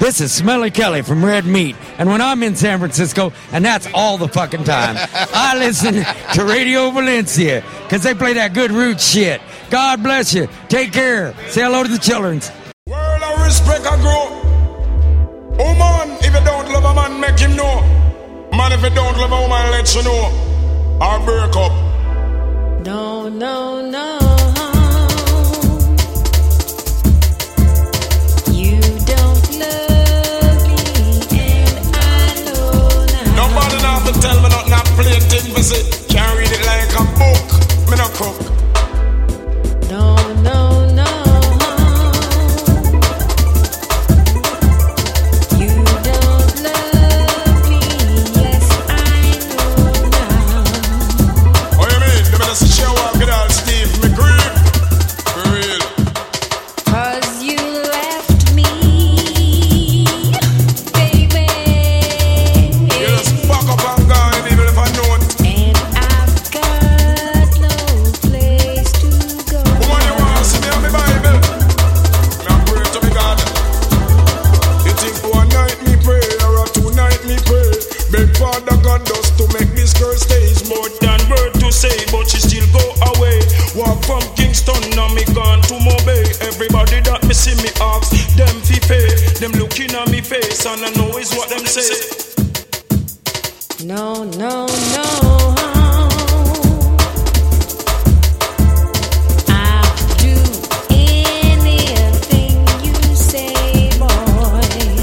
This is Smelly Kelly from Red Meat. And when I'm in San Francisco, and that's all the fucking time, I listen to Radio Valencia because they play that good root shit. God bless you. Take care. Say hello to the children. World of respect I grow. Oh man, if you don't love a man, make him know. Man, if you don't love a woman, let you know. Or break up. No, no, no. You don't love me, and I know now. Nobody now to tell me nothing, I play it in visit. Can't read it like a book. Me no cook. No, no, no. You don't love me, yes, I know now. What you mean? The better show up, get out, Steve McGree. For real. 'Cause you left me, baby. You just fuck up and gone, even if I know it. And I've got no place to go. Woman, you want to see me on my Bible? Me I pray to me God. You think for a night me pray or a 2 night me pray? Beg Father God does to make this girl stay. Is more than word to say, but she still go away. Walk from Kingston, now me gone to Mobay. Everybody that me see me ask, them fi pay. Them looking at me face and I know is what them say. No, no, no. I'll do anything you say, boy.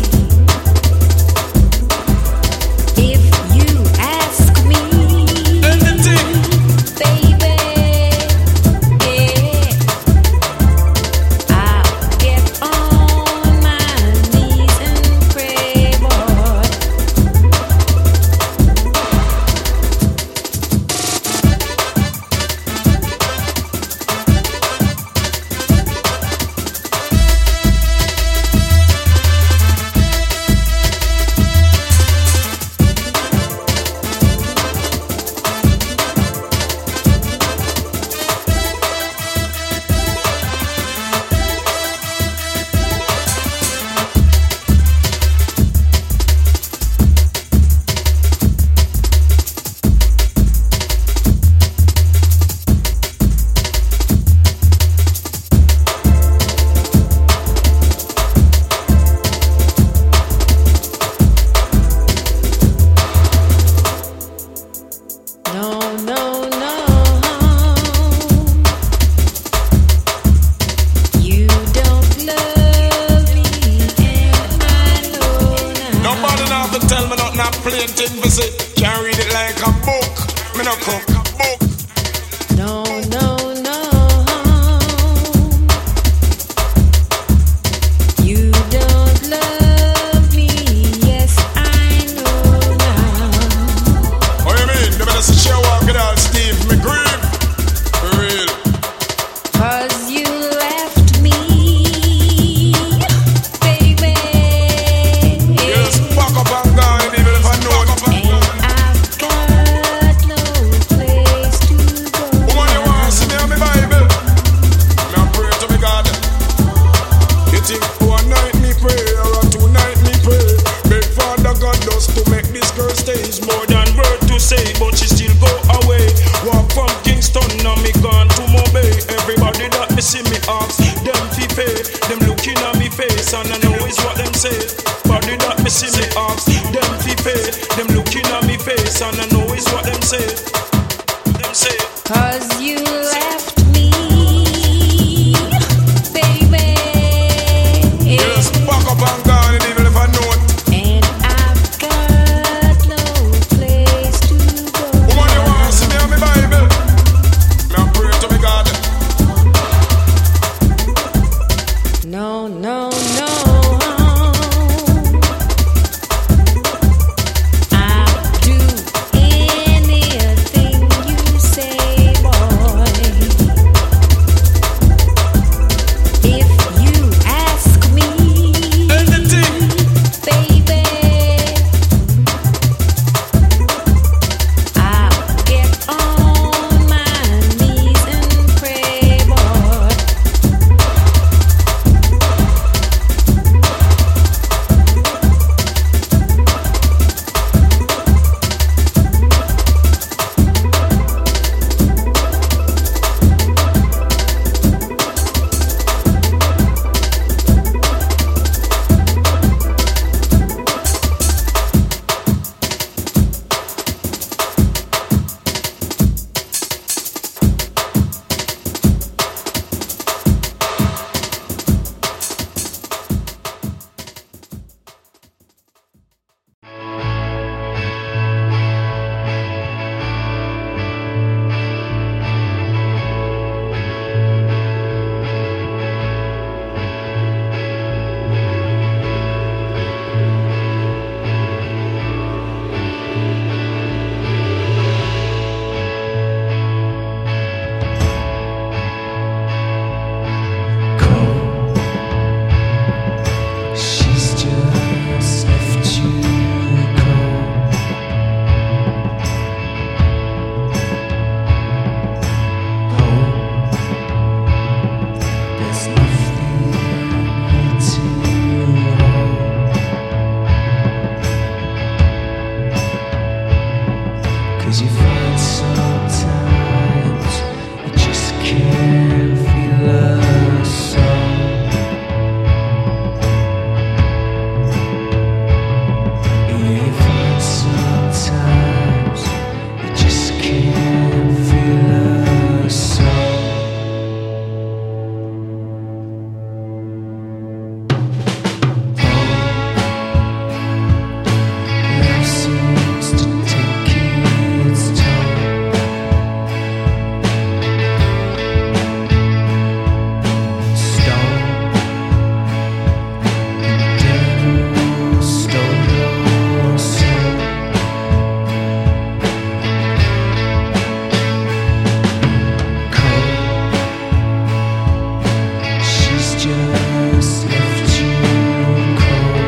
If you ask me, Anything. baby, yeah, I'll get on my knees and pray, boy. No, no, no. You don't love me, and I know now. Nobody now to tell me nothing, I play it in visit. Can't read it like a book. Me no cook. Book. No, no, no. You don't love me, yes, I know now. What you mean? The better show up, get out, Steve McGree. For real. 'Cause you left me, baby. You just fuck up and gone, even if I know it. And I've got no place to go. Woman, you want to see me on my Bible? Me I pray to me God. You think for a night me pray or a 2 night me pray? Beg Father God does to make this girl stay. Is more than word to say, but she still go away. Walk from Kingston, now me gone to Mobay. Everybody that me see me ask, them fi pay. Them looking at me face and I know is what them say. Body that me see me ask, them fi pay. Them looking at me face and I know is what them say. Them say. 'Cause you left me, baby. You just fuck up and gone, even if I know it. And I've got no place to go. Woman, you want to see me on my Bible? Me I pray to me God. No, no, no. I'll do 'Cause you find sometimes you just can't feel a soul. Yeah, you find sometimes you just can't feel a soul. Love seems to take its toll. Stone, the devil stole your soul. Cold, she's just left you cold.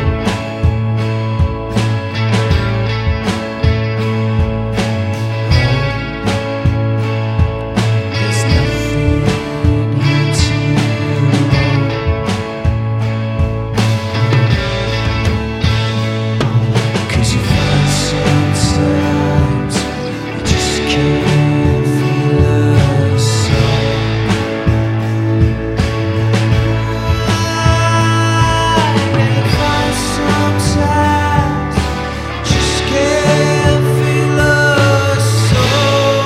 There's nothing here to hold. 'Cause you find sometimes you just can't feel a soul. You find sometimes just can't feel a soul.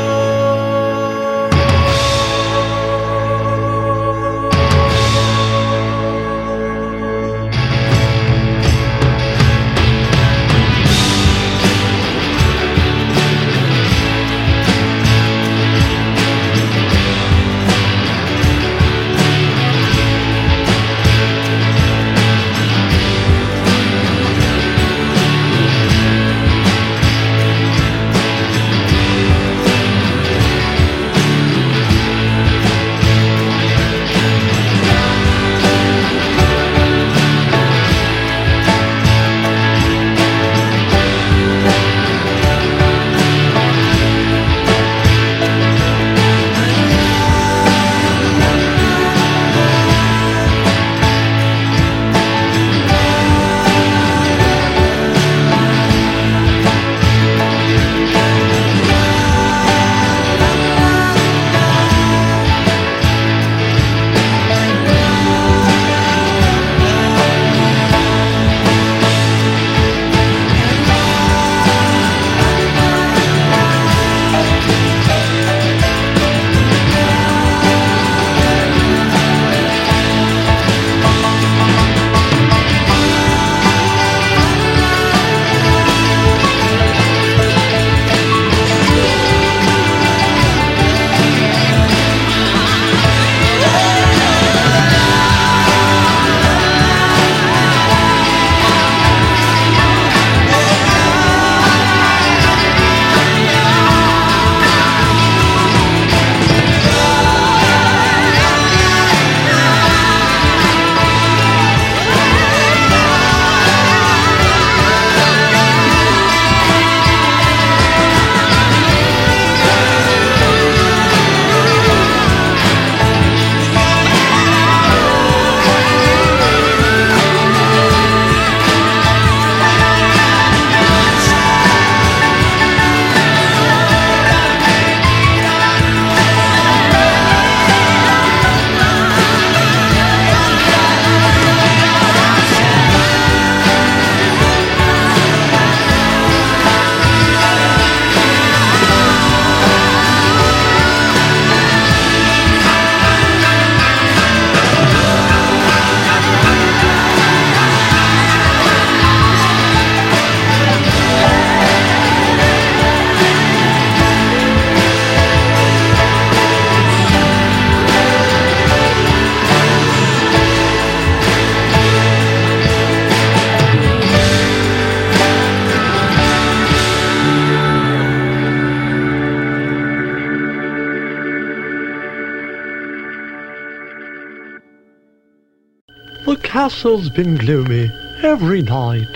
The castle's been gloomy every night.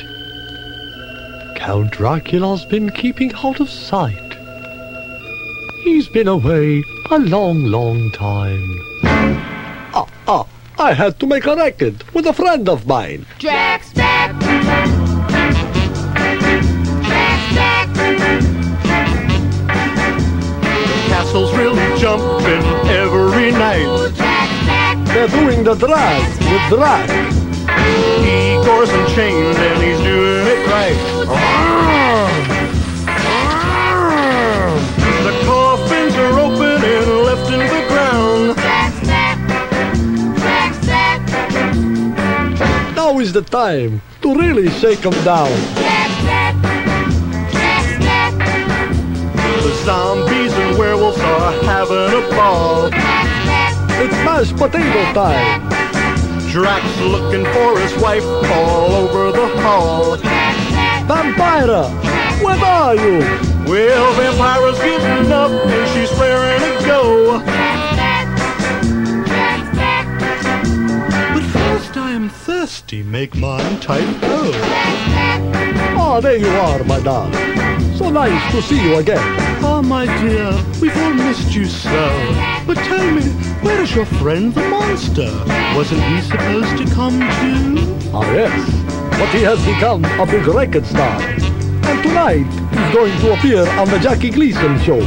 Count Dracula's been keeping out of sight. He's been away a long, long time. I had to make a racket with a friend of mine. Drax back. Drax back. they're doing the drag with Drac. Igor's unchained and he's doing it right. The coffins are open and left in the ground. Now is the time to really shake them down. The zombies and werewolves are having a ball. It's mashed potato time. Drax looking for his wife all over the hall. Vampira, where are you? Well, Vampira's getting up and she's raring to go. But first I am thirsty, make mine tight go. Ah, there you are, my darling. So nice to see you again. Ah, my dear, we've all missed you so. But tell me, where is your friend the monster? Wasn't he supposed to come too? Ah, yes. But he has become a big record star. And tonight, he's going to appear on the Jackie Gleason show.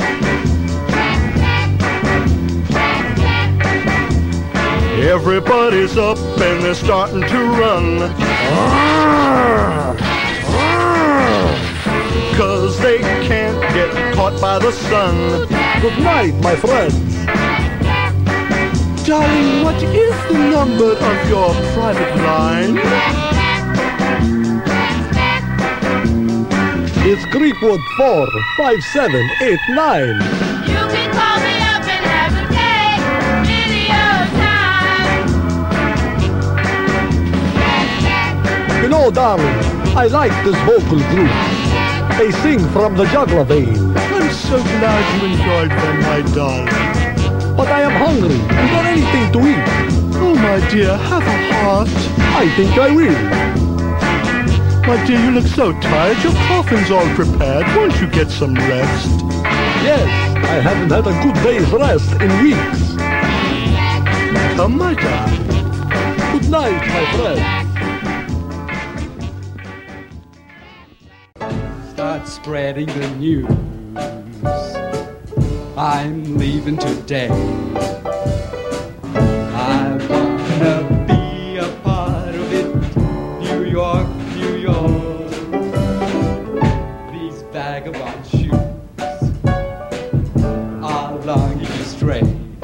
Everybody's up and they're starting to run. 'Cause they can't get caught by the sun. Good night, my friends. Darling, what is the number of your private line? It's Creekwood 45789. You can call me up and have a day, video time. You know, darling, I like this vocal group. They sing from the jugular vein. I'm so glad you enjoyed them, my darling. But I am hungry. Is there anything to eat? Oh, my dear, have a heart. I think I will. My dear, you look so tired. Your coffin's all prepared. Won't you get some rest? Yes, I haven't had a good day's rest in weeks. Come, my darling. Good night, my friend. Start spreading the news. I'm leaving today. I wanna be a part of it. New York, New York. These vagabond shoes are longing to stray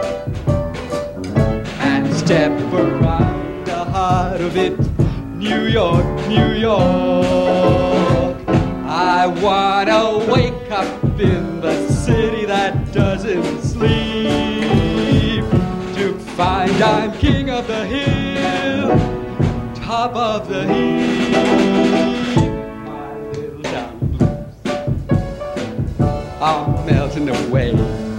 and step around the heart of it. New York, New York. I wanna wake up in the city that doesn't sleep, to find I'm king of the hill, top of the heap. My little town blues are melting away.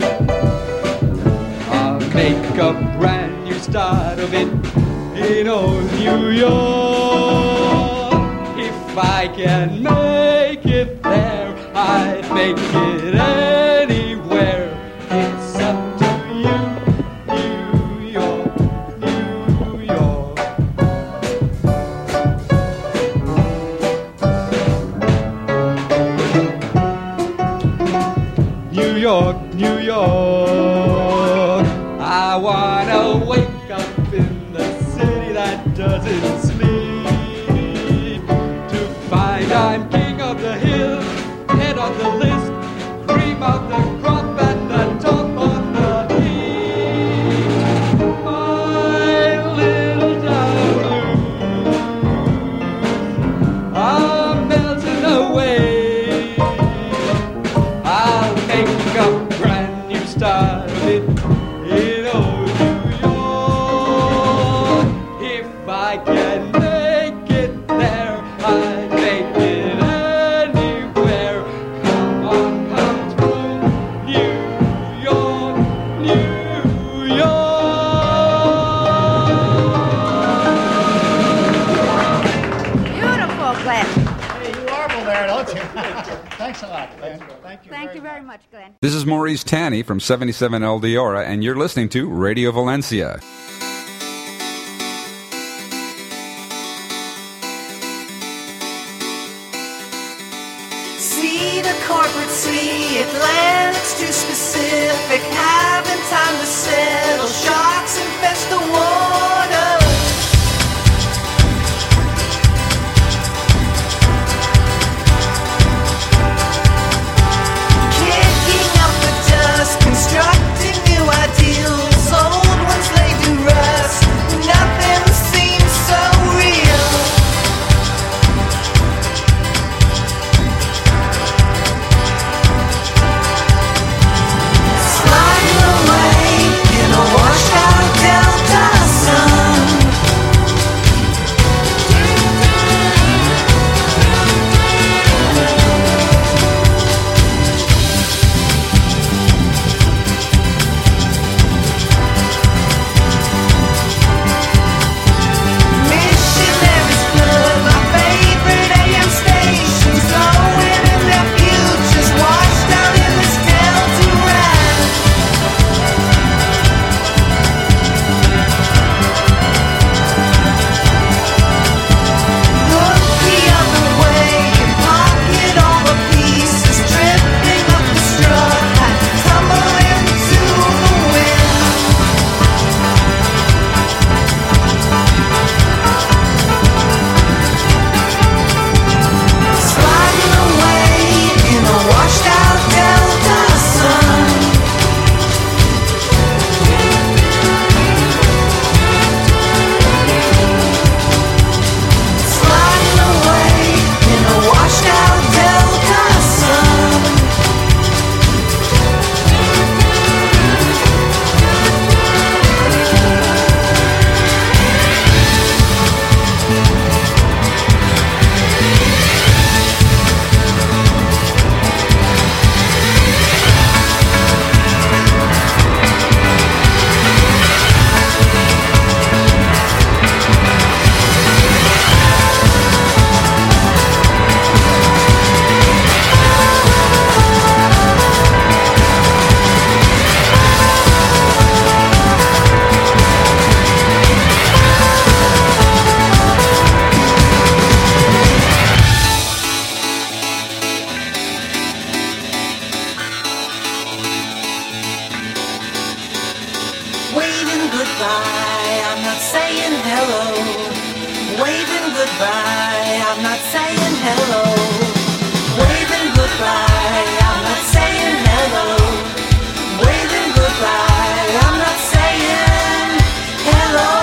I'll make a brand new start of it in old New York. If I can make it there, I'd make it anywhere. It's up to you, New York, New York. New York, New York. I wanna wake up in the city that doesn't sleep, to find I'm king of the hill, head on the list, cream of the crop and the top on the heap. My little town blues are melting away. I'll make a brand new start of it in old New York. If I can make it there, I'd make it anywhere. Come on, come through, New York, New York. Beautiful, Glenn. Hey, you warble there, don't you? Thanks a lot, Glenn. Thank you very much, Glenn. This is Maurice Tanny from 77 El Diora, and you're listening to Radio Valencia. See the corporate sea, Atlantic's too specific. Having time to settle, sharks infest the water. Kicking up the dust, constructing new ideals. Old ones laid to rest. Nothing seems so real. Sliding away in a washed out delta sun. Missionaries blood, my favorite AM stations, knowing in their futures, washed out in this delta ride. Look the other way and pocket all the pieces, drifting up the straw, tumble into the wind. Sliding away in a washed out delta sun. Sliding away in a washed out delta sun. Waving goodbye, I'm not saying hello. Waving goodbye, I'm not saying hello. Waving goodbye, I'm not saying hello. Waving goodbye, I'm not saying hello.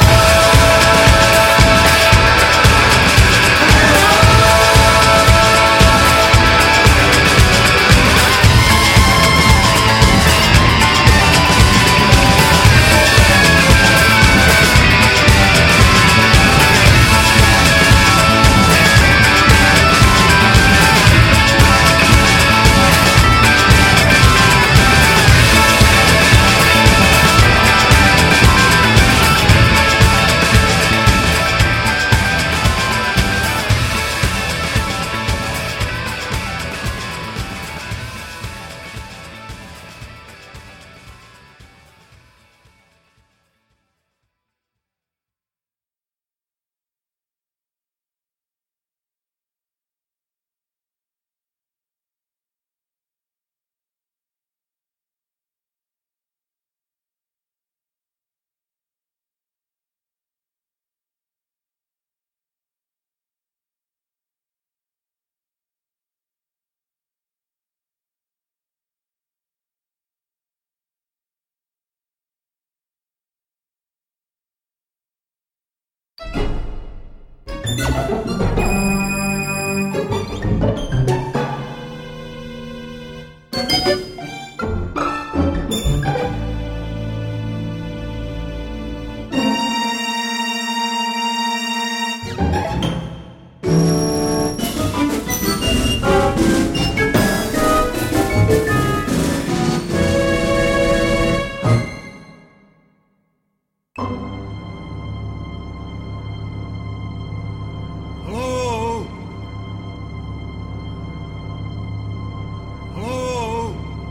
Hello? Hello?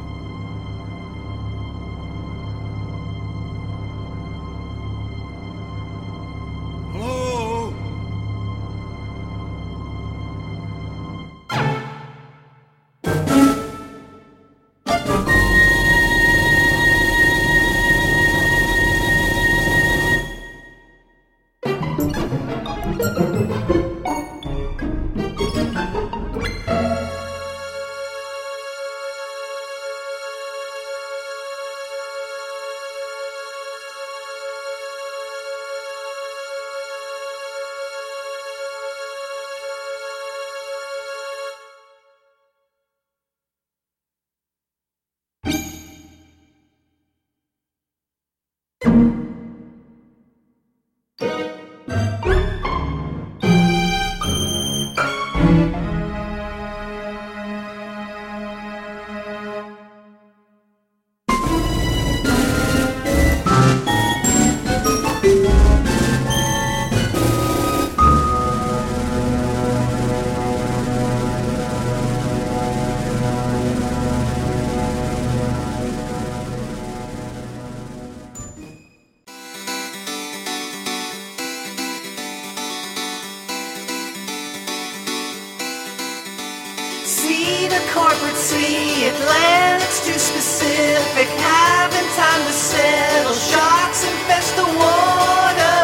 the corporate sea. Atlantic's too specific. Having time to settle. Sharks infest the water.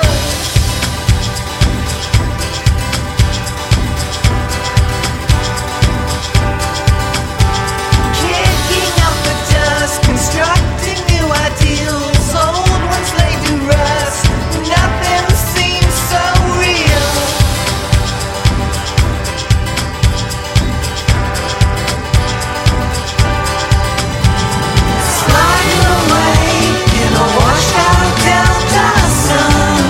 Kicking up the dust. Constructing new ideals. Old ones laid to rust. Nothing seems so real. Sliding away in a washed out delta sun.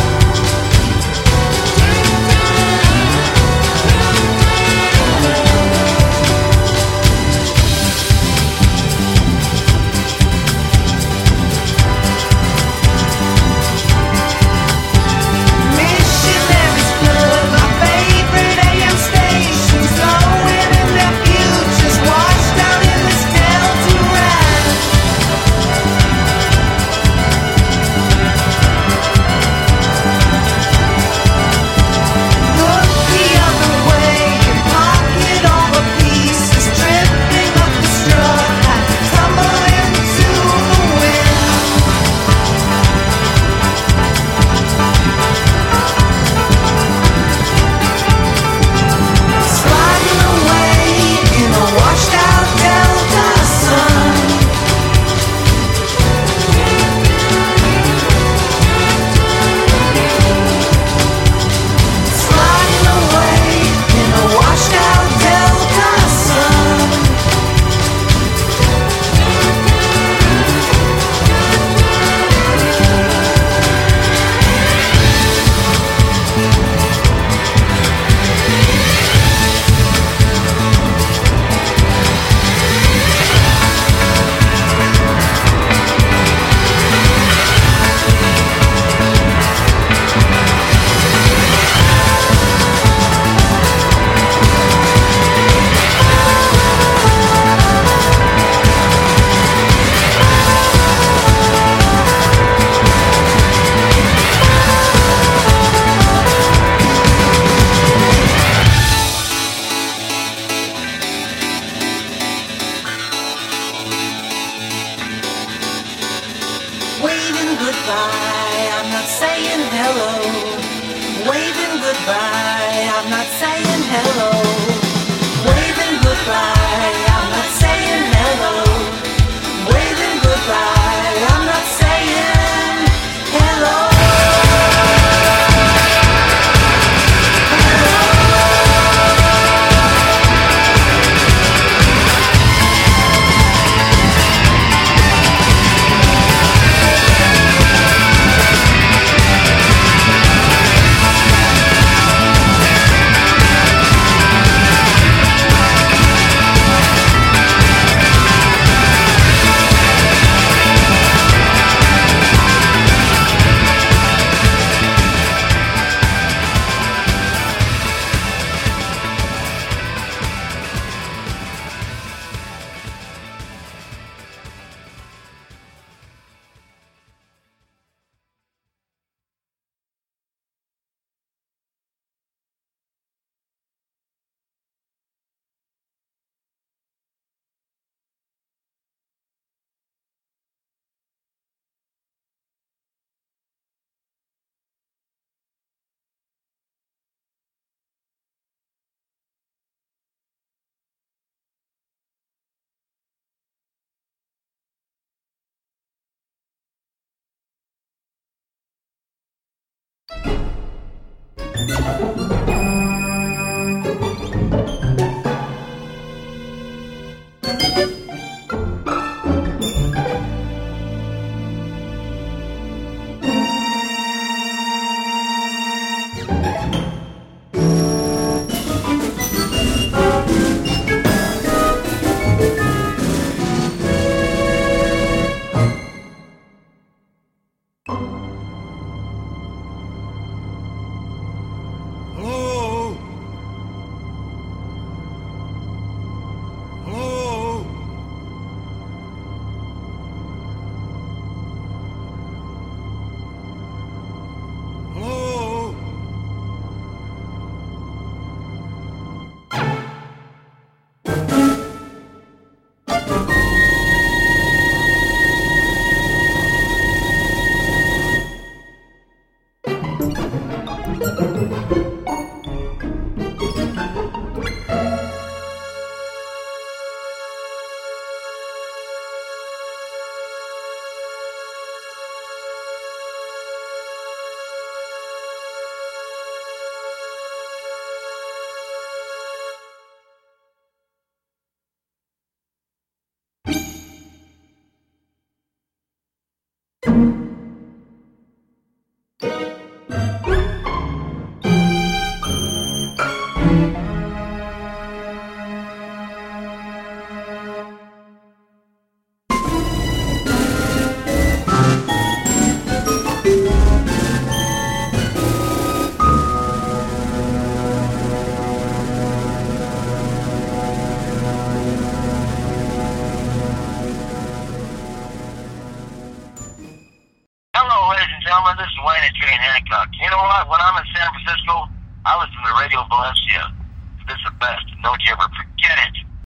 Missionaries blood, my favorite AM stations, glowing in their futures, washed out in this delta ride. Look the other way and pocket all the pieces, tripping up the straw, tumble into the wind. Sliding away in a washed out delta sun. Sliding away in a washed out delta sun. Waving goodbye, I'm not saying hello. Waving goodbye, I'm not saying hello. Waving goodbye, I'm not saying hello. Waving goodbye, I'm not saying hello. bless you. This is the best. Don't you ever forget it.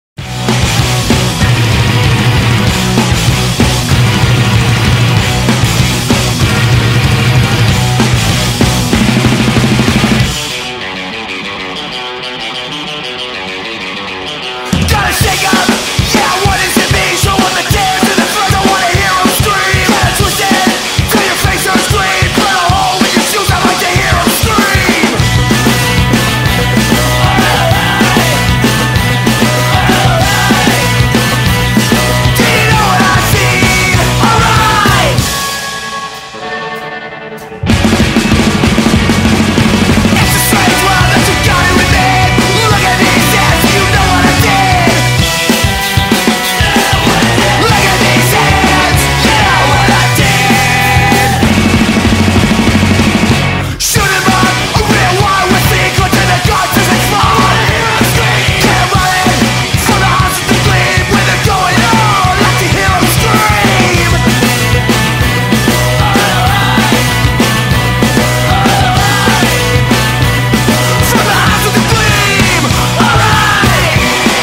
Gotta shake up, yeah, what does it mean? Show on the tears to the front, I wanna hear them scream. Gotta twist it, till your face turns green. Put a hole in your shoes, I'd like to hear them scream. Do you know what I've seen? Alright! It's a strange world that you got it within. Look at these hands, you know what I did. Look at these hands, you know what I did. Shoot 'em up, a real war with me. Go to the guns as they fall. Get 'em running from the house of the gleam. When they're going on, like to hear 'em scream. From the house of the gleam, alright.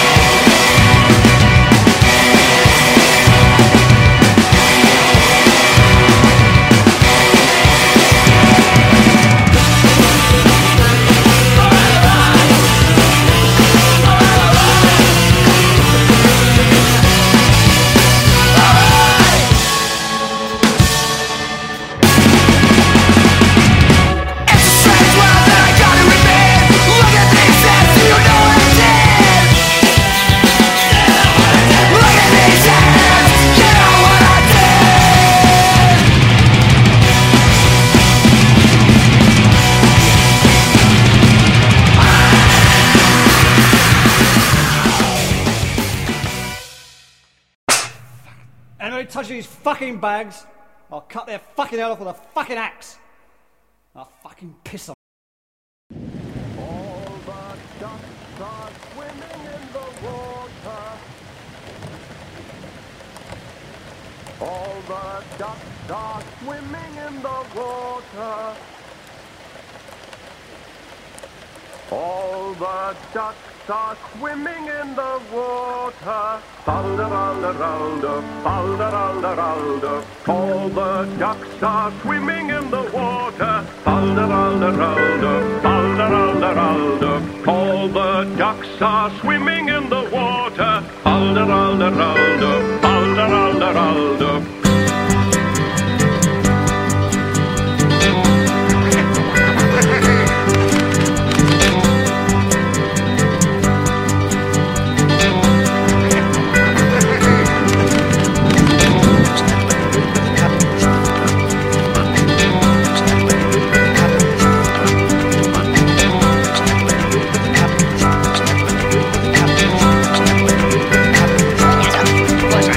It's a strange world that I got it with me. Look at these hands, do you know what I did? Look at these hands, you know what I did. Anybody touching these fucking bags, I'll cut their fucking head off with a fucking axe. I'll fucking piss on. All the ducks are swimming in the water. All the ducks are swimming in the water. All the ducks are swimming in the water. Falderalderalder, falderalderalder. All the ducks are swimming in the water. Falderalderalder, falderalderalder. All the ducks are swimming in the water. Falderalderalder, falderalderalder. Was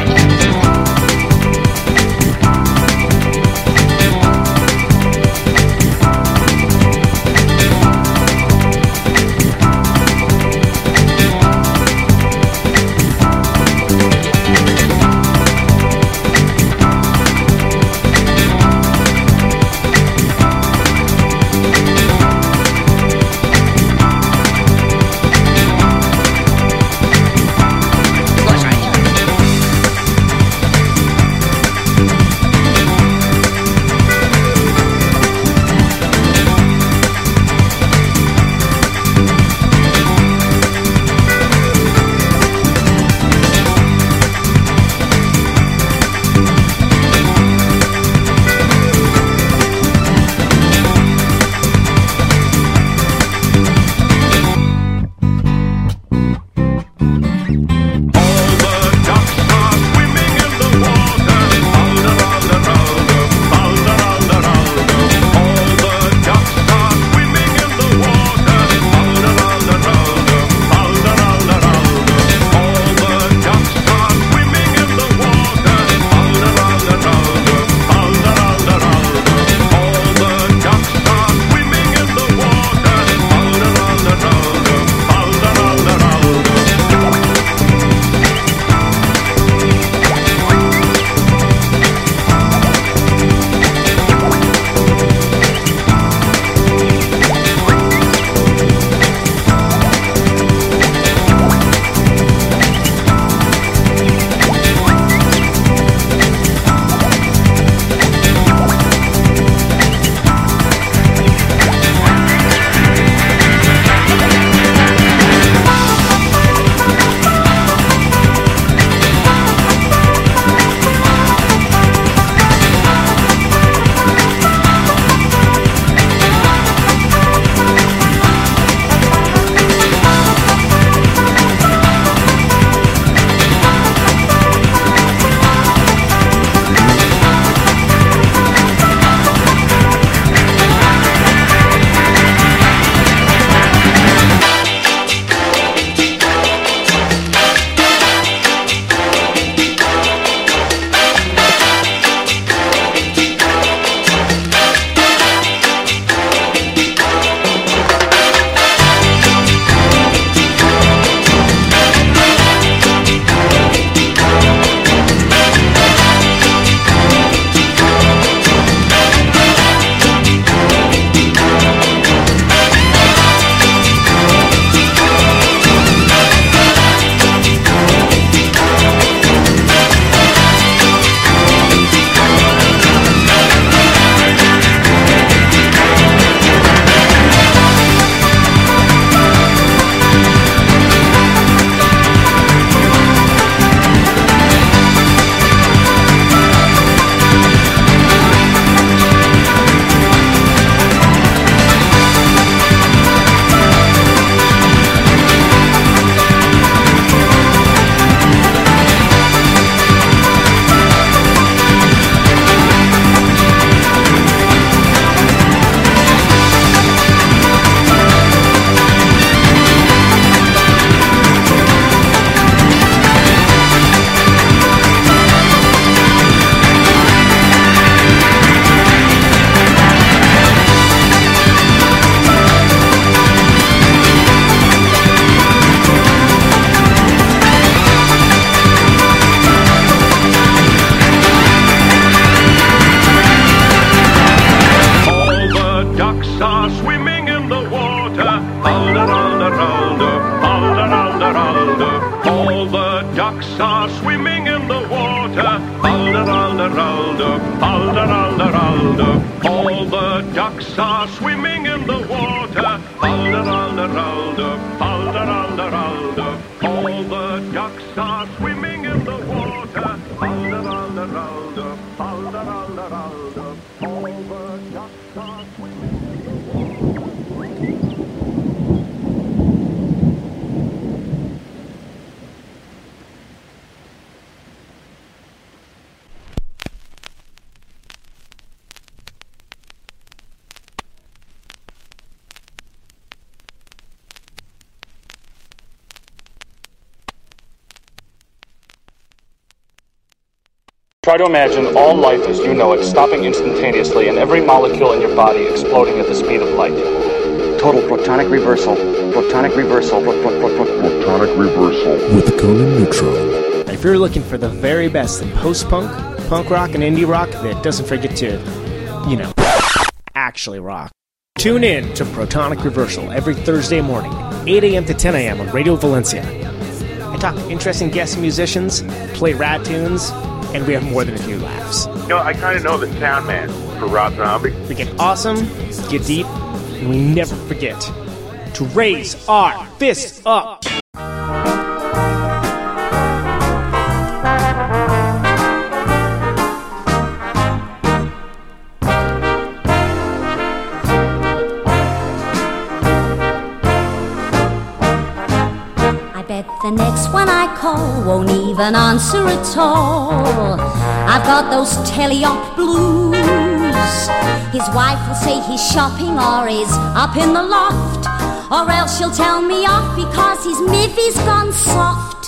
ducks are swimming in the water. Falderalderalder, falderalderalder. All the ducks are swimming in the water. Falderalderalder, falderalderalder. All the ducks are swimming in the water. Falderalderalder, falderalderalder. All the ducks are swimming in the water. Try to imagine all life as you know it stopping instantaneously and every molecule in your body exploding at the speed of light. Total protonic reversal. Protonic reversal. Protonic reversal. With the Conan Neutron. If you're looking for the very best in post-punk, punk rock, and indie rock that doesn't forget to, actually rock, tune in to Protonic Reversal every Thursday morning, 8 a.m. to 10 a.m. on Radio Valencia. I talk to interesting guest musicians, play rad tunes, and we have more than a few laughs. I kind of know the sound man for Rob Zombie. We get awesome, get deep, and we never forget to raise our fists up. The next one I call won't even answer at all. I've got those telly-op blues. His wife will say he's shopping or is up in the loft, or else she'll tell me off because his mivy's gone soft.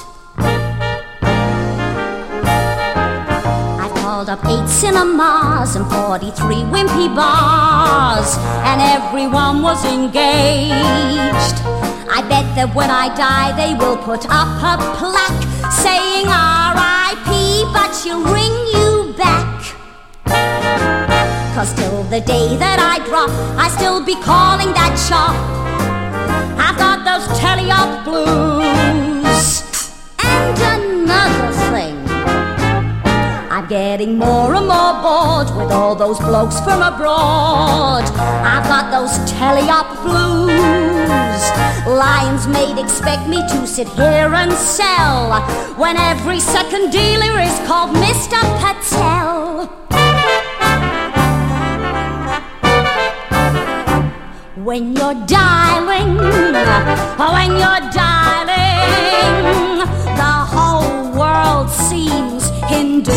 I've called up 8 cinemas and 43 wimpy bars, and everyone was engaged. I bet that when I die they will put up a plaque saying R.I.P. but she'll ring you back. 'Cause till the day that I drop I still be calling that shop. I've got those telly-op blues. And another thing, I'm getting more and more bored with all those blokes from abroad. I've got those telly-op blues. Lion's Mate expect me to sit here and sell when every second dealer is called Mr. Patel. When you're dialing, the whole world seems Hindu.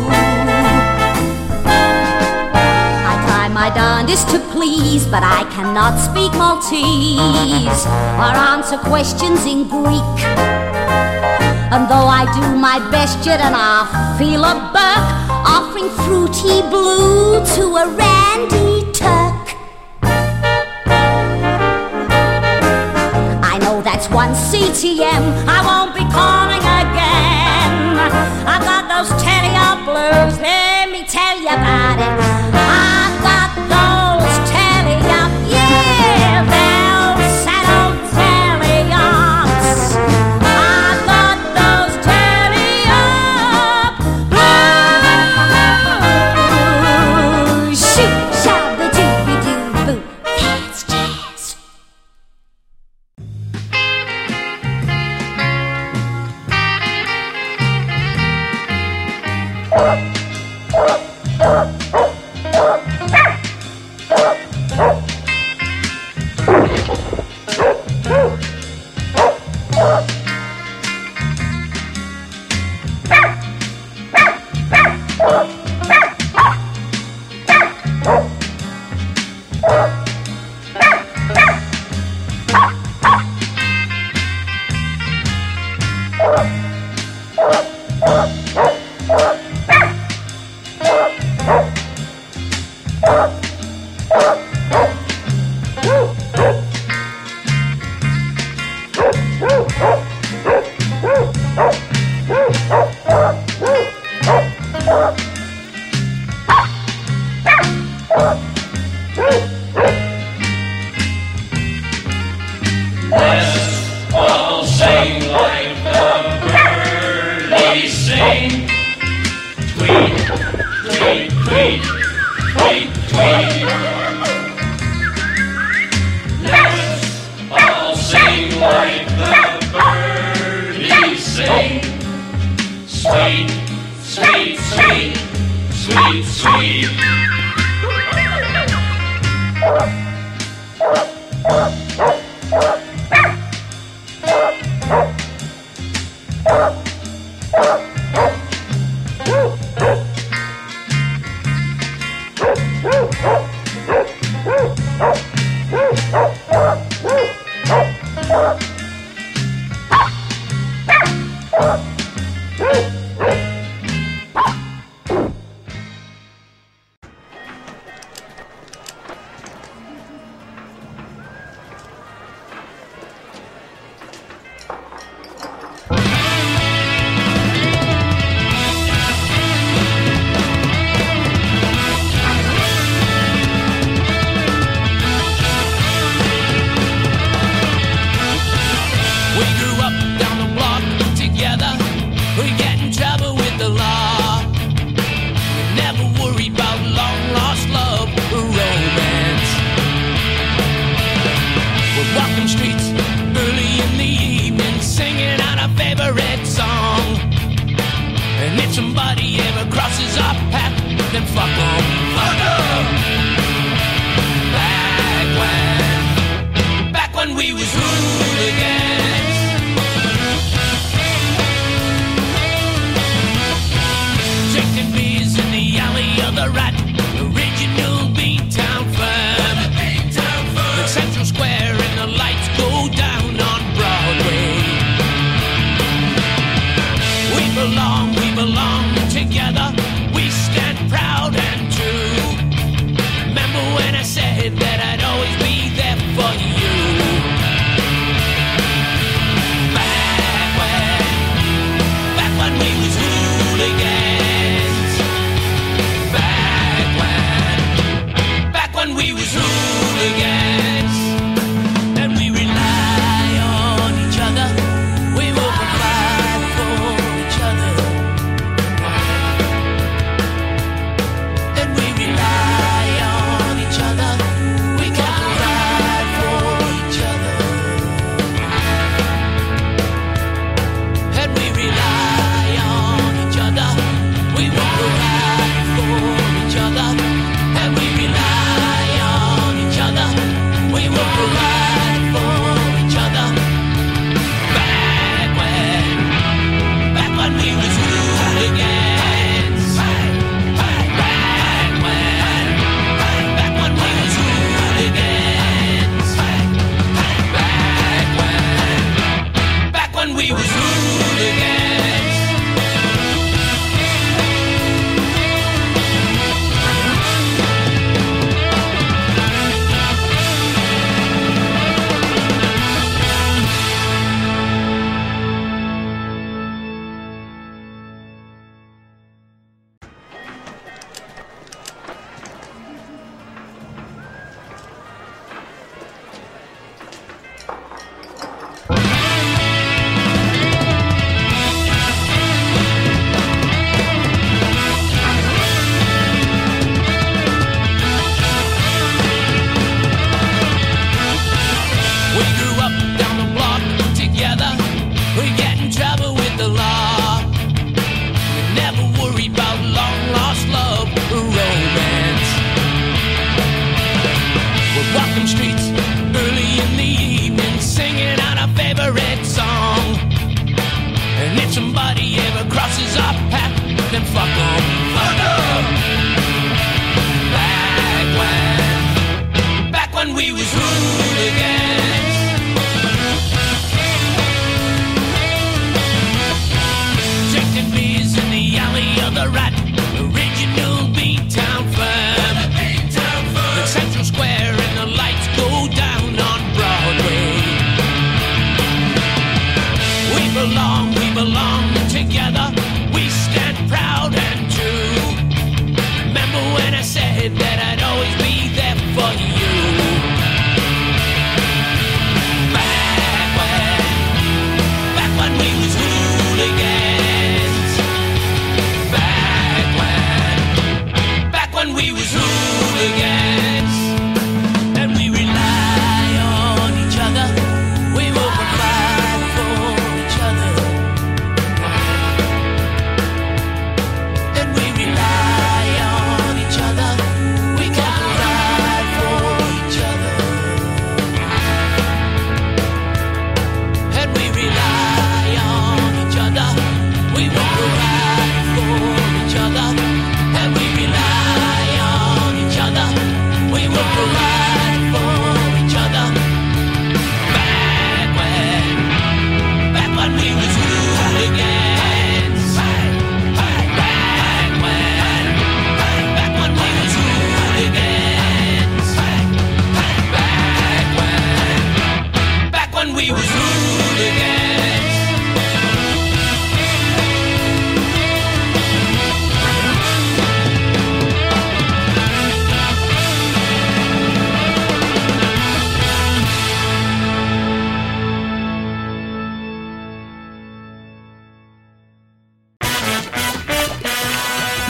My darndest to please, but I cannot speak Maltese or answer questions in Greek. And though I do my best yet, and I feel a Burke offering fruity blue to a randy Turk. I know that's one CTM, I won't be calling again. I've got those telly-op blues, let me tell you about it. I've got those telly-op, yeah, those sad old telly-ops. I've got those telly-op blues. Shoot, shabba-dooby-doo-boo, that's jazz. sweet, sweet, sweet, sweet, sweet.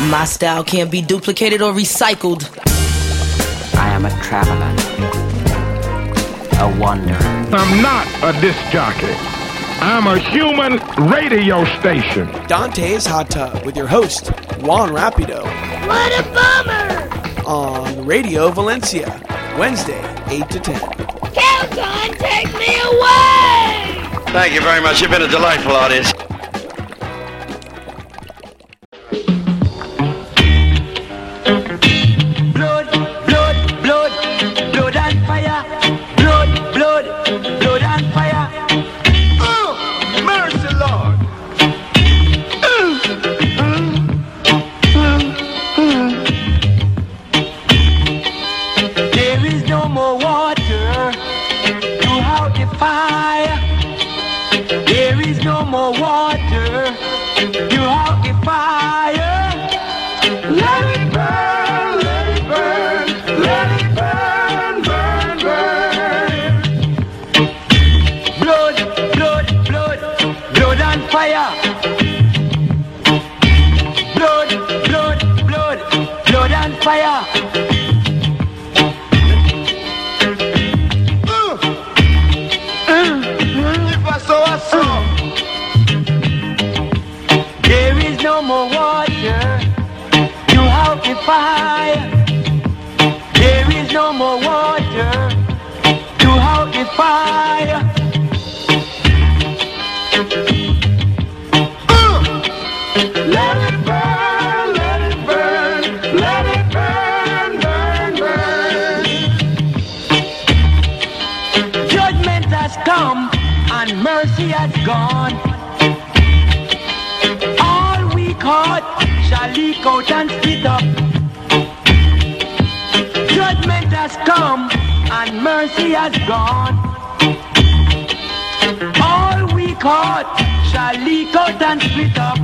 My style can't be duplicated or recycled. I am a traveler, a wanderer. I'm not a disc jockey. I'm a human radio station. Dante's Hot Tub with your host, Juan Rapido. What a bummer! On Radio Valencia, Wednesday, 8 to 10. Calton, take me away! Thank you very much. You've been a delightful audience. Blood, blood, blood, blood and fire. Blood, blood, blood and fire. Oh, mercy, Lord. There is no more water to out the fire. There is no more water to out the fire. Let it burn, let it burn, let it burn, burn, burn. Blood, blood, blood, blood and fire. Blood, blood, blood, blood and fire. If I saw a song. There is no more water to out the fire. There is no more water to out the fire. Let it burn, let it burn, let it burn, burn, burn. Judgment has come and mercy has gone. All we caught shall leak out and split up. Judgment has come and mercy has gone. All we caught shall leak out and split up.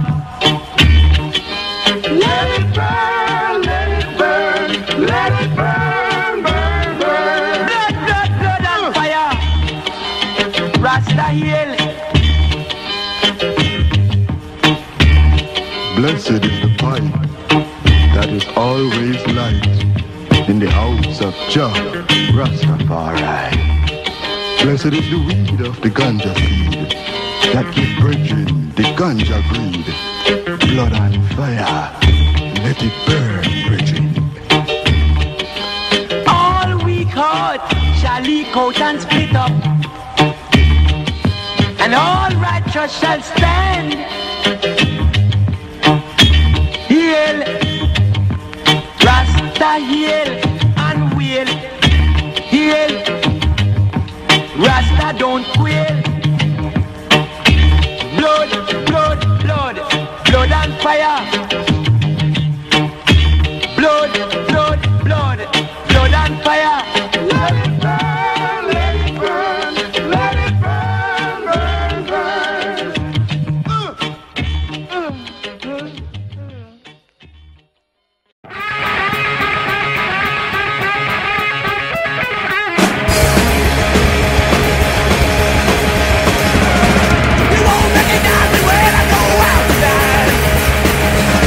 Let it burn, let it burn, let it burn, burn, burn. Blood, blood, blood and fire. Rasta Hill. Blessed is the pipe that is always light in the house of Jah Rastafari. Blessed is the weed of the ganja seed that give brethren the ganja breed. Blood and fire, let it burn, brethren. All we caught shall leak out and split up, and all righteous shall stand. Heal, Rasta heal and wail. Heal, Rasta don't quail. Blood, blood, blood, blood and fire. Blood, blood, blood, blood and fire. Let it burn, let it burn, let it burn, burn, burn. You won't recognize me when I go outside.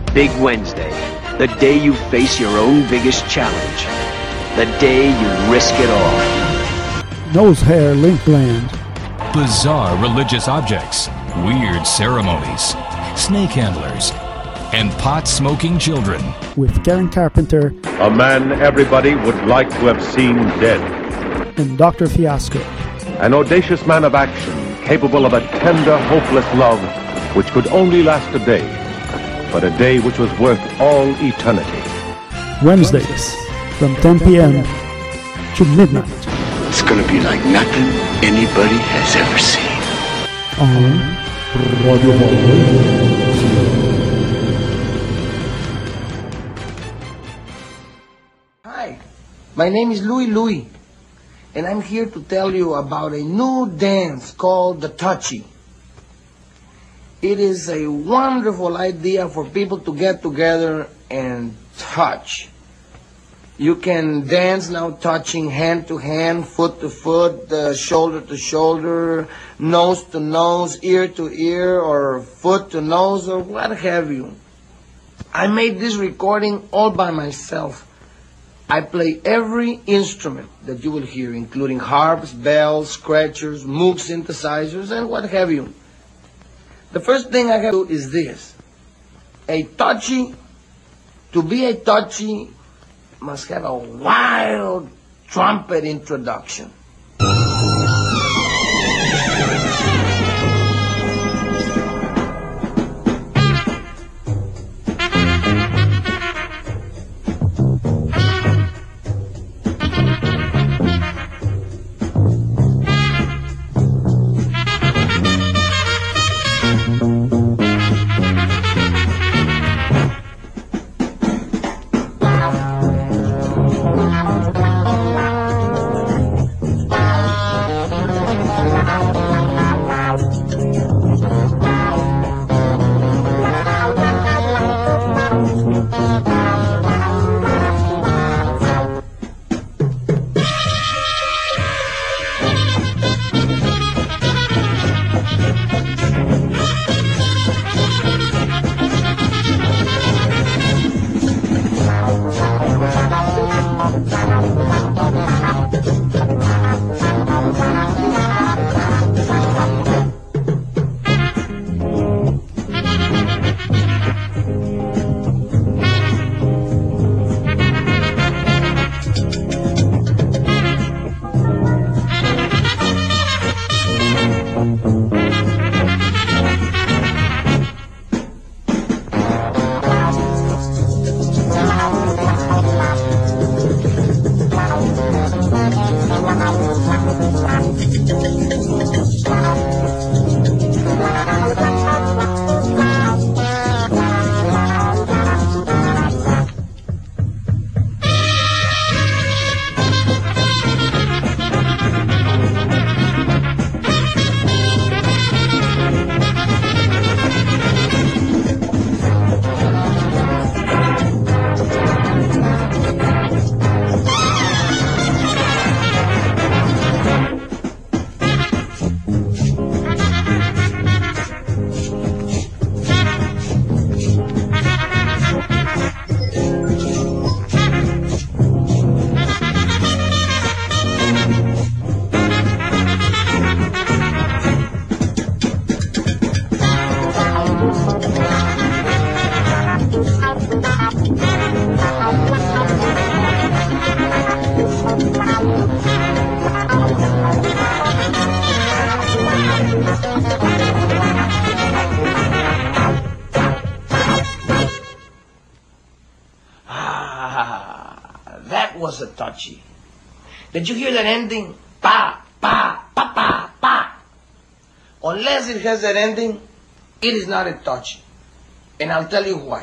Big Wednesday, the day you face your own biggest challenge. The day you risk it all. Nose hair link gland. Bizarre religious objects, weird ceremonies, snake handlers, and pot-smoking children. With Karen Carpenter. A man everybody would like to have seen dead. And Dr. Fiasco. An audacious man of action, capable of a tender, hopeless love, which could only last a day, but a day which was worth all eternity. Wednesdays, from 10 p.m. to midnight. It's gonna be like nothing anybody has ever seen. On Radio Valencia. Hi, my name is Louie, and I'm here to tell you about a new dance called the Touchy. It is a wonderful idea for people to get together and touch. You can dance now touching hand to hand, foot to foot, shoulder to shoulder, nose to nose, ear to ear, or foot to nose, or what have you. I made this recording all by myself. I play every instrument that you will hear, including harps, bells, scratchers, Moog synthesizers, and what have you. The first thing I have to do is this. A touchy, to be a touchy, must have a wild trumpet introduction. That was a touchy. Did you hear that ending? Pa, pa, pa, pa, pa. Unless it has that ending, it is not a touchy. And I'll tell you why.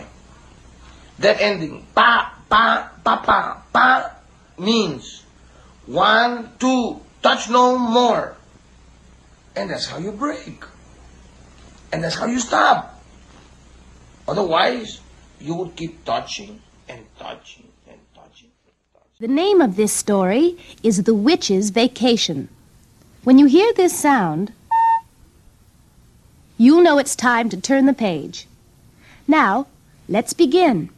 That ending, pa, pa, pa, pa, pa, means 1, 2, touch no more. And that's how you break. And that's how you stop. Otherwise, you would keep touching and touching and touching. The name of this story is The Witch's Vacation. When you hear this sound, you'll know it's time to turn the page. Now, Let's begin.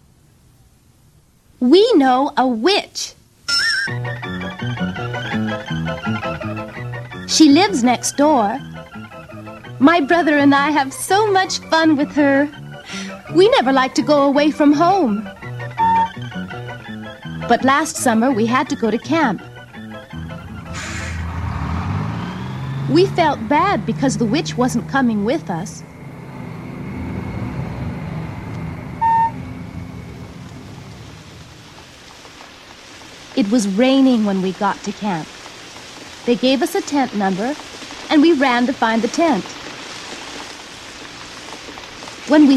We know a witch. She lives next door. My brother and I have so much fun with her. We never like to go away from home. But last summer we had to go to camp. We felt bad because the witch wasn't coming with us. It was raining when we got to camp. They gave us a tent number, and we ran to find the tent. When we